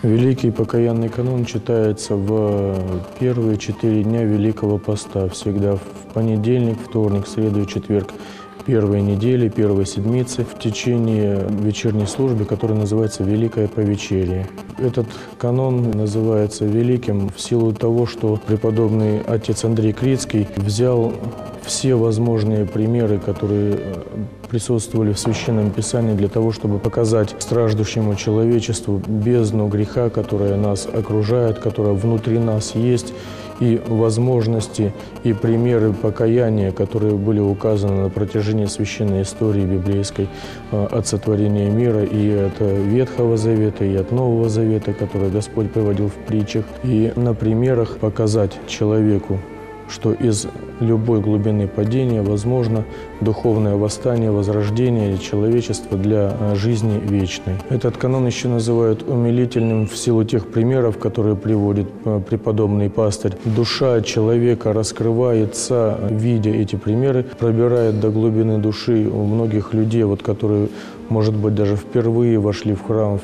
Великий покаянный канон читается в первые 4 дня Великого Поста, всегда в понедельник, вторник, среду и четверг первой недели, первой седмицы в течение вечерней службы, которая называется «Великое повечерие». Этот канон называется великим в силу того, что преподобный отец Андрей Крицкий взял все возможные примеры, которые присутствовали в Священном Писании, для того, чтобы показать страждущему человечеству бездну греха, которая нас окружает, которая внутри нас есть, и возможности, и примеры покаяния, которые были указаны на протяжении священной истории библейской от сотворения мира, и от Ветхого Завета, и от Нового Завета, который Господь приводил в притчах, и на примерах показать человеку, что из любой глубины падения возможно духовное восстание, возрождение человечества для жизни вечной. Этот канон еще называют умилительным в силу тех примеров, которые приводит преподобный пастырь. Душа человека раскрывается, видя эти примеры, пробирает до глубины души у многих людей, которые, может быть, даже впервые вошли в храм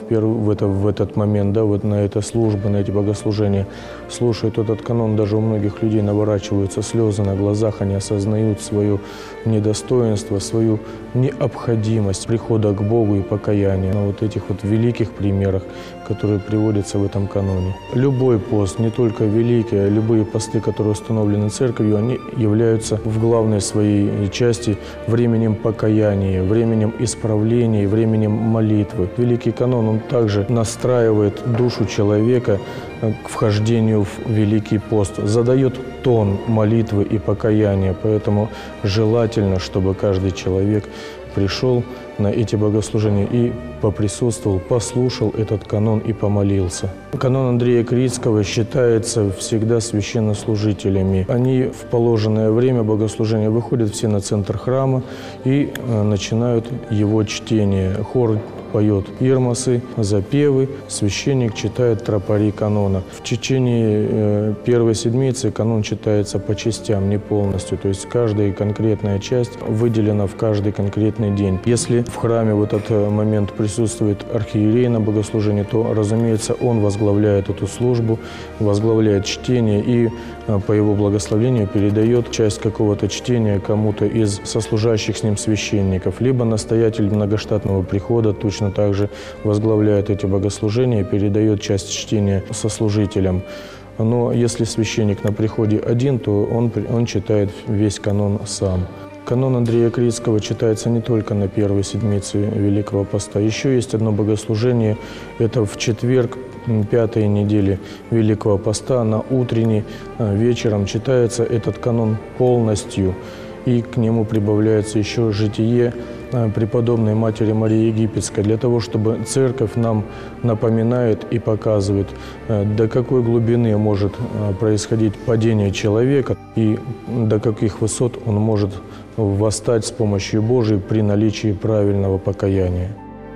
в этот момент, на эту службу, на эти богослужения, слушают этот канон, даже у многих людей наворачиваются слезы на глазах, они осознают свое недостоинство, свою необходимость прихода к Богу и покаяния на этих великих примерах, которые приводятся в этом каноне. Любой пост, не только великий, а любые посты, которые установлены Церковью, они являются в главной своей части временем покаяния, временем исправления, временем молитвы. Великий канон, он также настраивает душу человека к вхождению в Великий пост, задает тон молитвы и покаяния, поэтому желательно, чтобы каждый человек пришел на эти богослужения и поприсутствовал, послушал этот канон и помолился. Канон Андрея Крицкого считается всегда священнослужителями. Они в положенное время богослужения выходят все на центр храма и начинают его чтение. Хор поет ирмосы, запевы, священник читает тропари канона. В течение первой седмицы канон читается по частям, не полностью, то есть каждая конкретная часть выделена в каждый конкретный день. Если в храме в этот момент присутствует архиерей на богослужении, то, разумеется, он возглавляет эту службу, возглавляет чтение и по его благословению передает часть какого-то чтения кому-то из сослужащих с ним священников, либо настоятель многоштатного прихода точно так же возглавляет эти богослужения и передает часть чтения сослужителям. Но если священник на приходе один, то он читает весь канон сам. Канон Андрея Крицкого читается не только на первой седмице Великого Поста. Еще есть одно богослужение, это в четверг, 5-й недели Великого Поста, на утренний вечером читается этот канон полностью, и к нему прибавляется еще житие преподобной Матери Марии Египетской, для того, чтобы Церковь нам напоминает и показывает, до какой глубины может происходить падение человека и до каких высот он может восстать с помощью Божией при наличии правильного покаяния.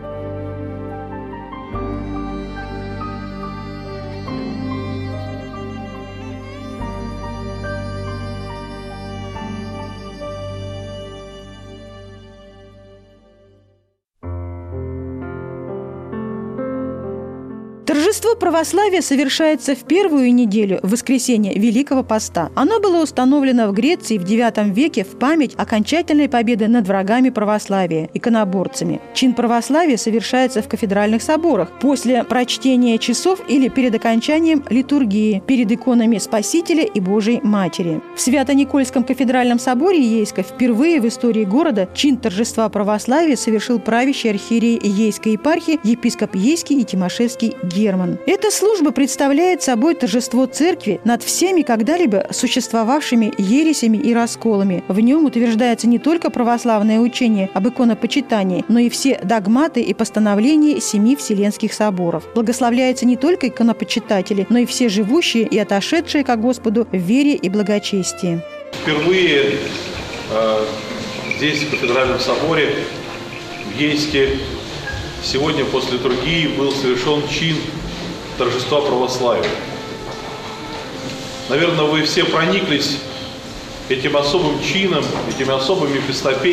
Торжество православия совершается в первую неделю, в воскресенье Великого Поста. Оно было установлено в Греции в IX веке в память окончательной победы над врагами православия, иконоборцами. Чин православия совершается в кафедральных соборах после прочтения часов или перед окончанием литургии, перед иконами Спасителя и Божией Матери. В Свято-Никольском кафедральном соборе Ейска впервые в истории города чин торжества православия совершил правящий архиерей Ейской епархии епископ Ейский и Тимошевский Герман. Эта служба представляет собой торжество Церкви над всеми когда-либо существовавшими ересями и расколами. В нем утверждается не только православное учение об иконопочитании, но и все догматы и постановления 7 Вселенских соборов. Благословляются не только иконопочитатели, но и все живущие и отошедшие ко Господу в вере и благочестии. Впервые здесь, в кафедральном соборе, в Ейске, сегодня после литургии был совершен чин торжества православия. Наверное, вы все прониклись этим особым чином, этими особыми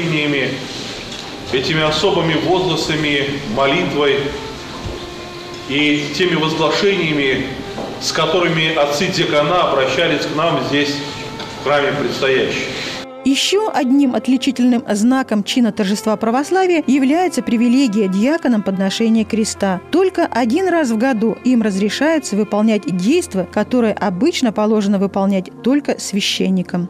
песнопениями, этими особыми возгласами, молитвой. и теми возглашениями, с которыми отцы диакона обращались к нам здесь, в храме предстоящем. Еще одним отличительным знаком чина торжества православия является привилегия диаконам подношения креста. Только один раз в году им разрешается выполнять действо, которое обычно положено выполнять только священникам.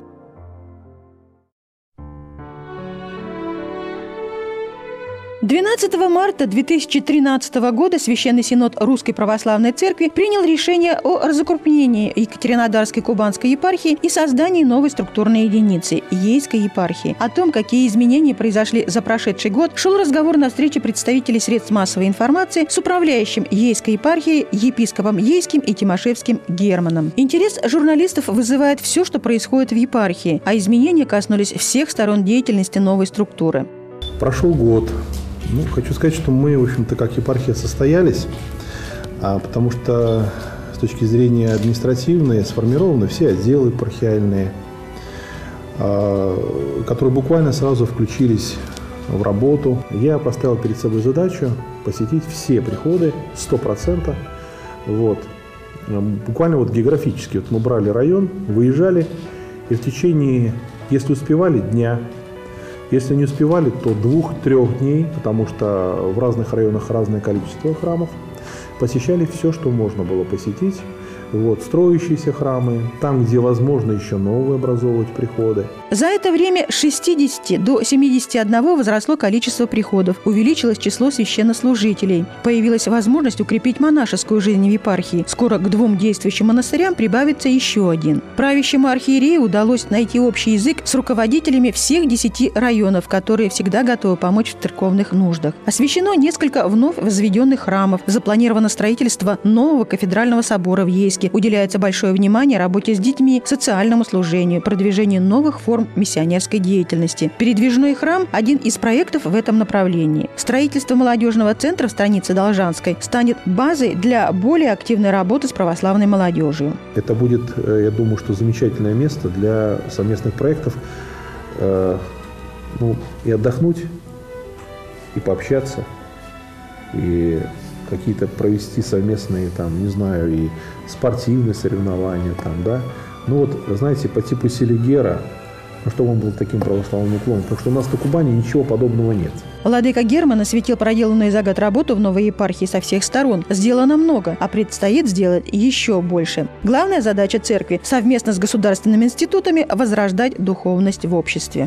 12 марта 2013 года Священный Синод Русской Православной Церкви принял решение о разукрупнении Екатеринодарской Кубанской епархии и создании новой структурной единицы – Ейской епархии. О том, какие изменения произошли за прошедший год, шел разговор на встрече представителей средств массовой информации с управляющим Ейской епархией, епископом Ейским и Тимошевским Германом. Интерес журналистов вызывает все, что происходит в епархии, а изменения коснулись всех сторон деятельности новой структуры. Прошел год. Хочу сказать, что мы, в общем-то, как епархия состоялись, потому что с точки зрения административной сформированы все отделы епархиальные, которые буквально сразу включились в работу. Я поставил перед собой задачу посетить все приходы 100%. Буквально географически. Мы брали район, выезжали, и в течение, если успевали, дня, если не успевали, то 2-3 дней, потому что в разных районах разное количество храмов, посещали все, что можно было посетить. Строящиеся храмы, там, где возможно еще новые образовывать приходы. За это время с 60 до 71 возросло количество приходов, увеличилось число священнослужителей. Появилась возможность укрепить монашескую жизнь в епархии. Скоро к 2 действующим монастырям прибавится еще один. Правящему архиерею удалось найти общий язык с руководителями всех 10 районов, которые всегда готовы помочь в церковных нуждах. Освящено несколько вновь возведенных храмов, запланировано строительство нового кафедрального собора в Ейске. Уделяется большое внимание работе с детьми, социальному служению, продвижению новых форм миссионерской деятельности. Передвижной храм – один из проектов в этом направлении. Строительство молодежного центра в станице Должанской станет базой для более активной работы с православной молодежью. Это будет, я думаю, что замечательное место для совместных проектов. И отдохнуть, и пообщаться, и какие-то провести совместные, и спортивные соревнования, знаете, по типу Селигера, чтобы он был таким православным уклоном, потому что у нас на Кубани ничего подобного нет. Владыка Герман осветил проделанную за год работу в новой епархии со всех сторон. Сделано много, а предстоит сделать еще больше. Главная задача церкви – совместно с государственными институтами возрождать духовность в обществе.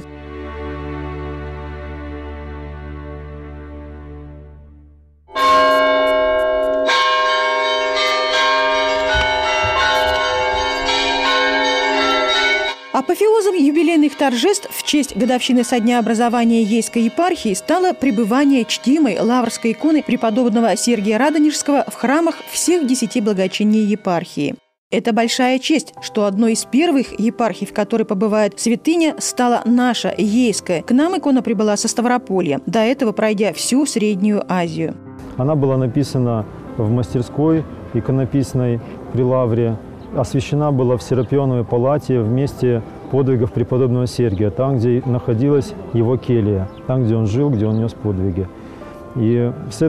Апофеозом юбилейных торжеств в честь годовщины со дня образования Ейской епархии стало пребывание чтимой лаврской иконы преподобного Сергия Радонежского в храмах всех 10 благочиний епархии. Это большая честь, что одной из первых епархий, в которой побывает святыня, стала наша, Ейская. К нам икона прибыла со Ставрополья, до этого пройдя всю Среднюю Азию. Она была написана в мастерской иконописной при Лавре. Освящена была в Серапионовой палате в месте подвигов преподобного Сергия, там, где находилась его келья, там, где он жил, где он нес подвиги. И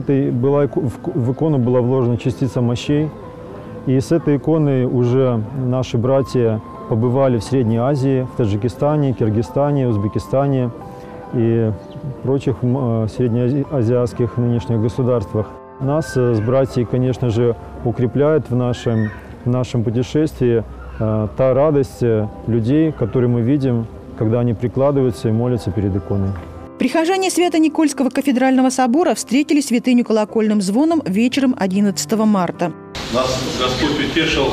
в икону была вложена частица мощей, и с этой иконой уже наши братья побывали в Средней Азии, в Таджикистане, Киргизстане, Узбекистане и прочих среднеазиатских нынешних государствах. Нас с братьями, конечно же, укрепляет в нашем путешествии та радость людей, которые мы видим, когда они прикладываются и молятся перед иконой. Прихожане Свято-Никольского кафедрального собора встретили святыню колокольным звоном вечером 11 марта. Нас Господь утешил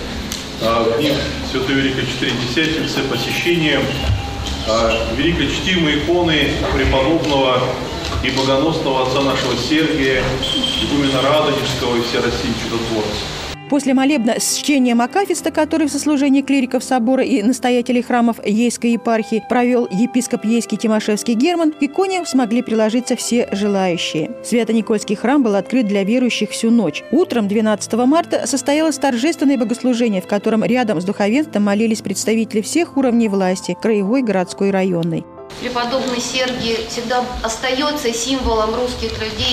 в дни Святой Великой Четыредесятницы посещением великочтимой иконы преподобного и богоносного отца нашего Сергия, игумена Радонежского и Всероссийского чудотворца. После молебна с чтением акафиста, который в сослужении клириков собора и настоятелей храмов Ейской епархии провел епископ Ейский Тимошевский Герман, к иконе смогли приложиться все желающие. Свято-Никольский храм был открыт для верующих всю ночь. Утром 12 марта состоялось торжественное богослужение, в котором рядом с духовенством молились представители всех уровней власти – краевой, городской и районной. Преподобный Сергий всегда остается символом русских людей,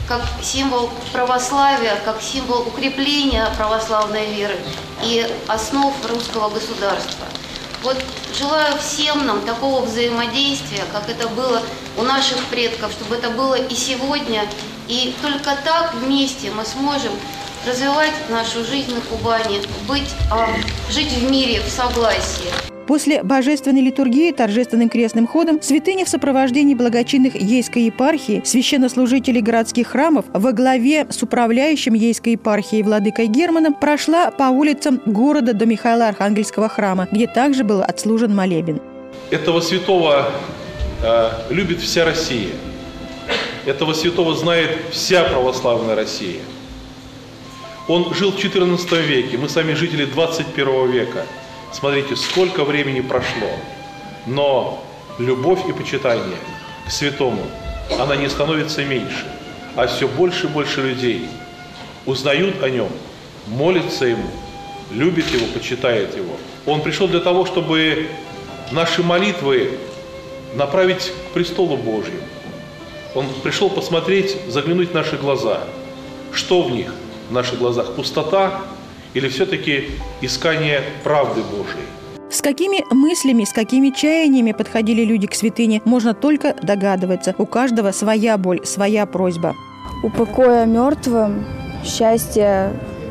как символ православия, как символ укрепления православной веры и основ русского государства. Вот желаю всем нам такого взаимодействия, как это было у наших предков, чтобы это было и сегодня, и только так вместе мы сможем развивать нашу жизнь на Кубани, жить в мире, в согласии. После божественной литургии торжественным крестным ходом святыня в сопровождении благочинных Ейской епархии, священнослужителей городских храмов во главе с управляющим Ейской епархией владыкой Германом прошла по улицам города до Михаила Архангельского храма, где также был отслужен молебен. Этого святого любит вся Россия. Этого святого знает вся православная Россия. Он жил в XIV веке, мы сами жители 21 века. Смотрите, сколько времени прошло, но любовь и почитание к святому, она не становится меньше, а все больше и больше людей узнают о нем, молятся ему, любят его, почитают его. Он пришел для того, чтобы наши молитвы направить к престолу Божьему. Он пришел посмотреть, заглянуть в наши глаза. Что в них, в наших глазах? Пустота или все-таки искание правды Божией? С какими мыслями, с какими чаяниями подходили люди к святыне, можно только догадываться. У каждого своя боль, своя просьба. Упокоя мертвым, счастье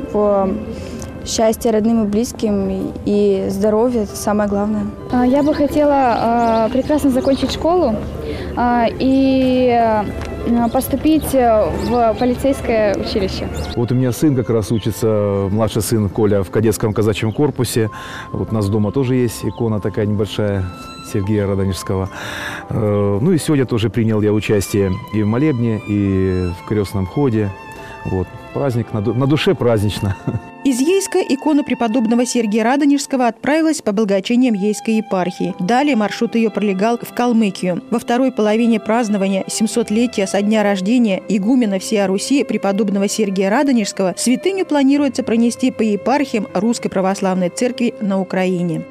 родным и близким и здоровье – это самое главное. Я бы хотела прекрасно закончить школу и поступить в полицейское училище. Вот у меня сын как раз учится, младший сын Коля, в кадетском казачьем корпусе. Вот у нас дома тоже есть икона такая небольшая Сергея Радонежского. Ну и сегодня тоже принял я участие и в молебне, и в крестном ходе. Вот. Праздник, на душе празднично. Из Ейска икона преподобного Сергия Радонежского отправилась по благочиниям Ейской епархии. Далее маршрут ее пролегал в Калмыкию. Во второй половине празднования 700-летия со дня рождения игумена всея Руси преподобного Сергия Радонежского святыню планируется пронести по епархиям Русской Православной Церкви на Украине.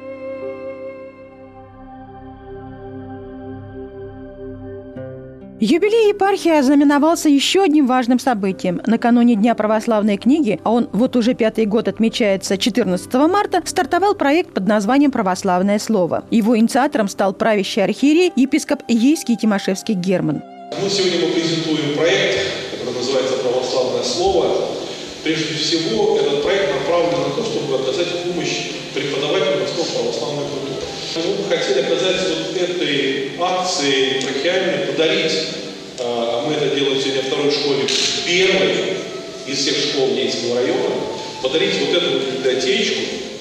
Юбилей епархии ознаменовался еще одним важным событием. Накануне Дня православной книги, а он вот уже 5-й год отмечается 14 марта, стартовал проект под названием «Православное слово». Его инициатором стал правящий архиерей, епископ Ейский Тимошевский Герман. Сегодня мы презентуем проект, который называется «Православное слово». Прежде всего, этот проект направлен на то, чтобы оказать помощь преподавателям основ православной культуры. Мы бы хотели оказать вот этой акции епархиальной, подарить, мы это делаем сегодня в второй школе, первой из всех школ Ейского района, подарить вот эту вот библиотечку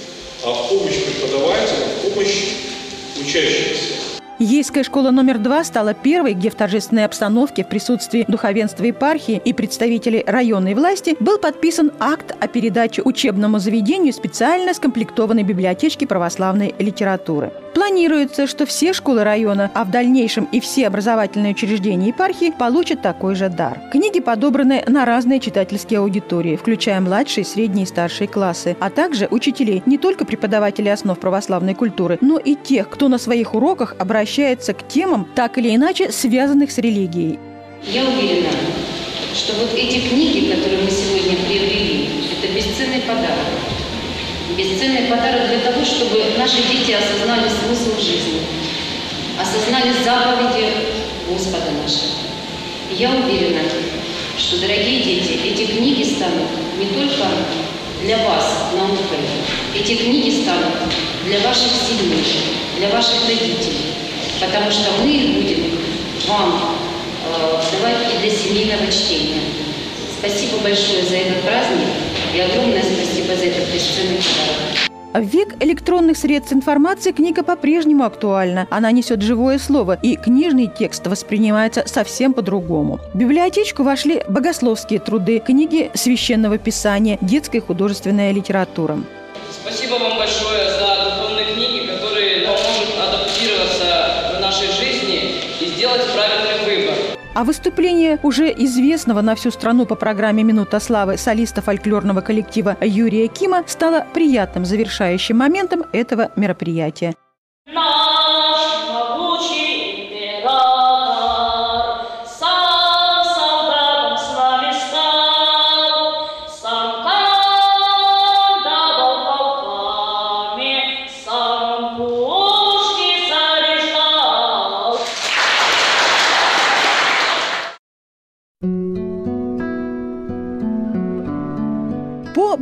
в помощь преподавателям, в помощь учащимся. Ейская школа номер 2 стала первой, где в торжественной обстановке в присутствии духовенства епархии и представителей районной власти был подписан акт о передаче учебному заведению специально скомплектованной библиотечки православной литературы. Планируется, что все школы района, а в дальнейшем и все образовательные учреждения епархии получат такой же дар. Книги подобраны на разные читательские аудитории, включая младшие, средние и старшие классы, а также учителей, не только преподавателей основ православной культуры, но и тех, кто на своих уроках обращается к темам, так или иначе связанных с религией. Я уверена, что вот эти книги, которые мы сегодня приобрели, это бесценный подарок. Бесценный подарок для того, чтобы наши дети осознали смысл жизни, осознали заповеди Господа нашего. И я уверена, что, дорогие дети, эти книги станут не только для вас наукой, эти книги станут для ваших семей, для ваших родителей, потому что мы их будем вам давать и для семейного чтения. Спасибо большое за этот праздник и огромное спасибо за этот бесценный подарок. В век электронных средств информации книга по-прежнему актуальна. Она несет живое слово, и книжный текст воспринимается совсем по-другому. В библиотечку вошли богословские труды, книги священного писания, детская и художественная литература. Спасибо вам большое за духовные книги, которые помогут адаптироваться в нашей жизни и сделать правильный выбор. А выступление уже известного на всю страну по программе «Минута славы» солиста фольклорного коллектива Юрия Кима стало приятным завершающим моментом этого мероприятия. Наш могучий император сам солдатам с нами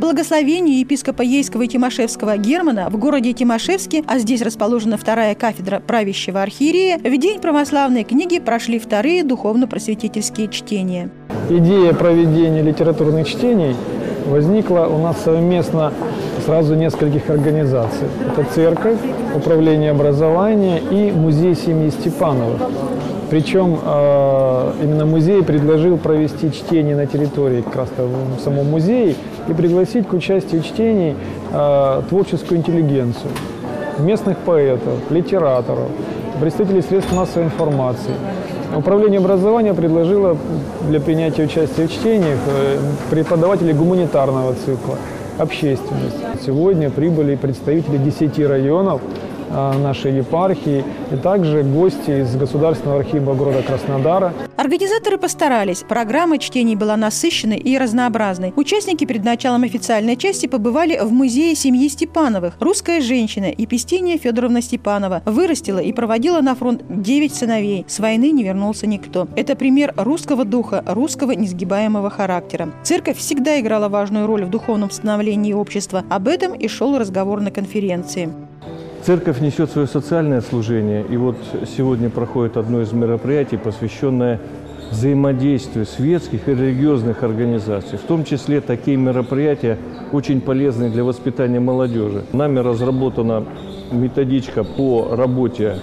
благословению епископа Ейского и Тимошевского Германа в городе Тимошевске, а здесь расположена вторая кафедра правящего архиерея, в День православной книги прошли вторые духовно-просветительские чтения. Идея проведения литературных чтений возникла у нас совместно сразу нескольких организаций. Это церковь, управление образования и музей семьи Степановых. Причем именно музей предложил провести чтение на территории как раз в самом музее и пригласить к участию в чтении творческую интеллигенцию, местных поэтов, литераторов, представителей средств массовой информации. Управление образования предложило для принятия участия в чтениях преподавателей гуманитарного цикла, общественность. Сегодня прибыли представители 10 районов нашей епархии и также гости из Государственного архива города Краснодара. Организаторы постарались. Программа чтений была насыщенной и разнообразной. Участники перед началом официальной части побывали в музее семьи Степановых. Русская женщина Епистиния Федоровна Степанова вырастила и проводила на фронт 9 сыновей. С войны не вернулся никто. Это пример русского духа, русского несгибаемого характера. Церковь всегда играла важную роль в духовном становлении общества. Об этом и шел разговор на конференции. Церковь несет свое социальное служение, и вот сегодня проходит одно из мероприятий, посвященное взаимодействию светских и религиозных организаций. В том числе такие мероприятия очень полезны для воспитания молодежи. Нами разработана методичка по работе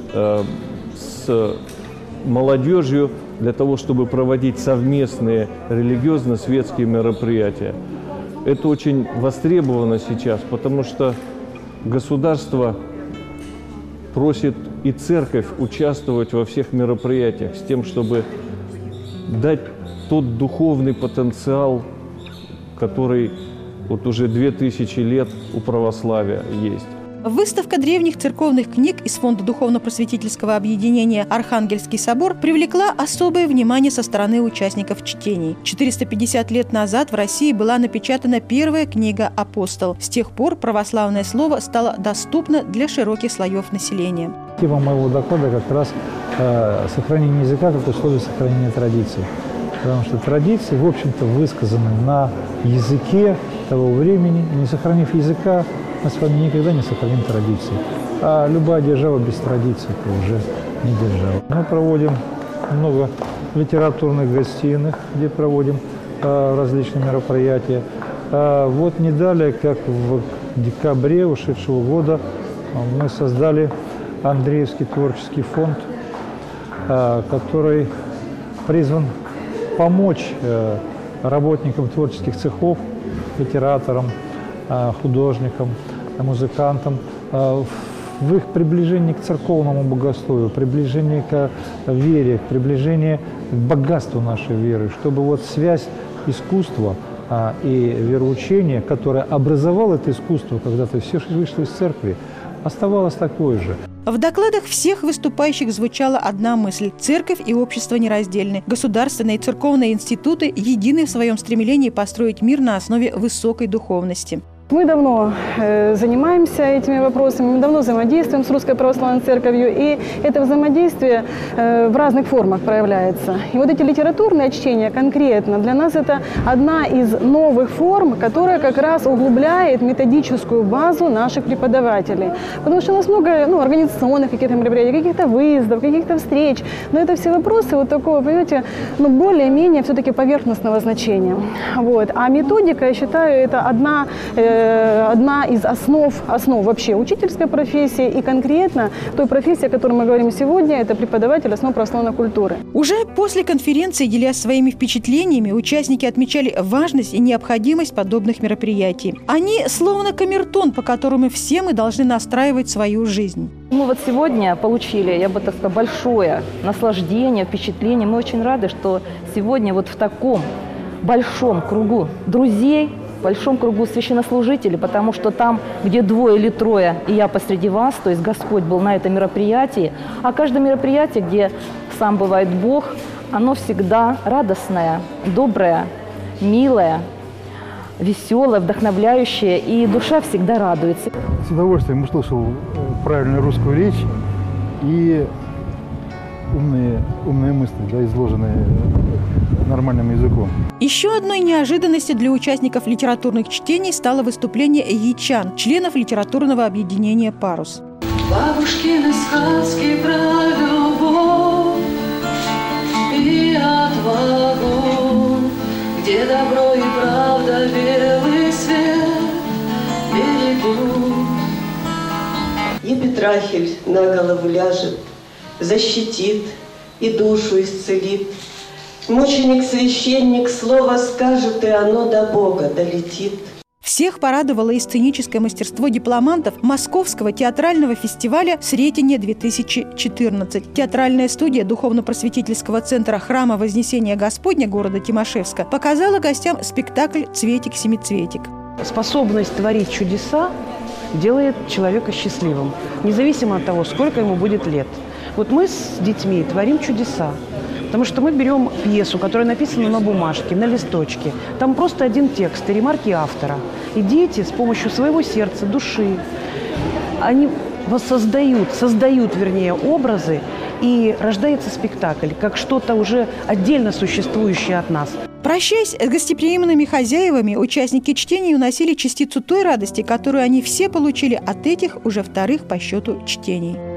с молодежью для того, чтобы проводить совместные религиозно-светские мероприятия. Это очень востребовано сейчас, потому что государство просит и церковь участвовать во всех мероприятиях с тем, чтобы дать тот духовный потенциал, который вот уже 2000 лет у православия есть. Выставка древних церковных книг из Фонда духовно-просветительского объединения «Архангельский собор» привлекла особое внимание со стороны участников чтений. 450 лет назад в России была напечатана первая книга «Апостол». С тех пор православное слово стало доступно для широких слоев населения. Тема моего доклада как раз сохранение языка как условие сохранения традиций. Потому что традиции, в общем-то, высказаны на языке того времени. Не сохранив языка, мы с вами никогда не сохраним традиции. А любая держава без традиций – это уже не держава. Мы проводим много литературных гостиных, где проводим различные мероприятия. Вот не далее, как в декабре ушедшего года, мы создали Андреевский творческий фонд, который призван помочь работникам творческих цехов, литераторам, художникам, музыкантам в их приближении к церковному богословию, приближении к вере, приближении к богатству нашей веры, чтобы вот связь искусства и вероучения, которое образовало это искусство, когда-то все вышли из церкви, оставалась такой же. В докладах всех выступающих звучала одна мысль – церковь и общество нераздельны. Государственные и церковные институты едины в своем стремлении построить мир на основе высокой духовности. Мы давно занимаемся этими вопросами, мы давно взаимодействуем с Русской Православной Церковью, и это взаимодействие в разных формах проявляется. И вот эти литературные чтения конкретно для нас это одна из новых форм, которая как раз углубляет методическую базу наших преподавателей. Потому что у нас много организационных каких-то мероприятий, каких-то выездов, каких-то встреч, но это все вопросы вот такого, понимаете, более-менее все-таки поверхностного значения. Вот. А методика, я считаю, это одна из основ вообще учительской профессии и конкретно той профессии, о которой мы говорим сегодня, это преподаватель основ православной культуры. Уже после конференции, делясь своими впечатлениями, участники отмечали важность и необходимость подобных мероприятий. Они словно камертон, по которому все мы должны настраивать свою жизнь. Мы вот сегодня получили, я бы так сказала, большое наслаждение, впечатление. Мы очень рады, что сегодня вот в таком большом кругу друзей, в большом кругу священнослужителей, потому что там, где 2 или 3, и я посреди вас, то есть Господь был на этом мероприятии, а каждое мероприятие, где сам бывает Бог, оно всегда радостное, доброе, милое, веселое, вдохновляющее, и душа всегда радуется. С удовольствием услышал правильную русскую речь и умные мысли, изложенные нормальным языком. Еще одной неожиданностью для участников литературных чтений стало выступление ячан, членов литературного объединения «Парус». Бабушкины сказки про любовь и отвагу, где добро и правда, белый свет берегут. И Петрахель на голову ляжет, защитит и душу исцелит. Мученик-священник слово скажет, и оно до Бога долетит. Всех порадовало и сценическое мастерство дипломантов Московского театрального фестиваля «Сретение-2014». Театральная студия Духовно-просветительского центра Храма Вознесения Господня города Тимашевска показала гостям спектакль «Цветик-семицветик». Способность творить чудеса делает человека счастливым, независимо от того, сколько ему будет лет. Вот мы с детьми творим чудеса. Потому что мы берем пьесу, которая написана на бумажке, на листочке. Там просто один текст и ремарки автора. И дети с помощью своего сердца, души, они создают образы, и рождается спектакль, как что-то уже отдельно существующее от нас. Прощаясь с гостеприимными хозяевами, участники чтения уносили частицу той радости, которую они все получили от этих уже вторых по счету чтений.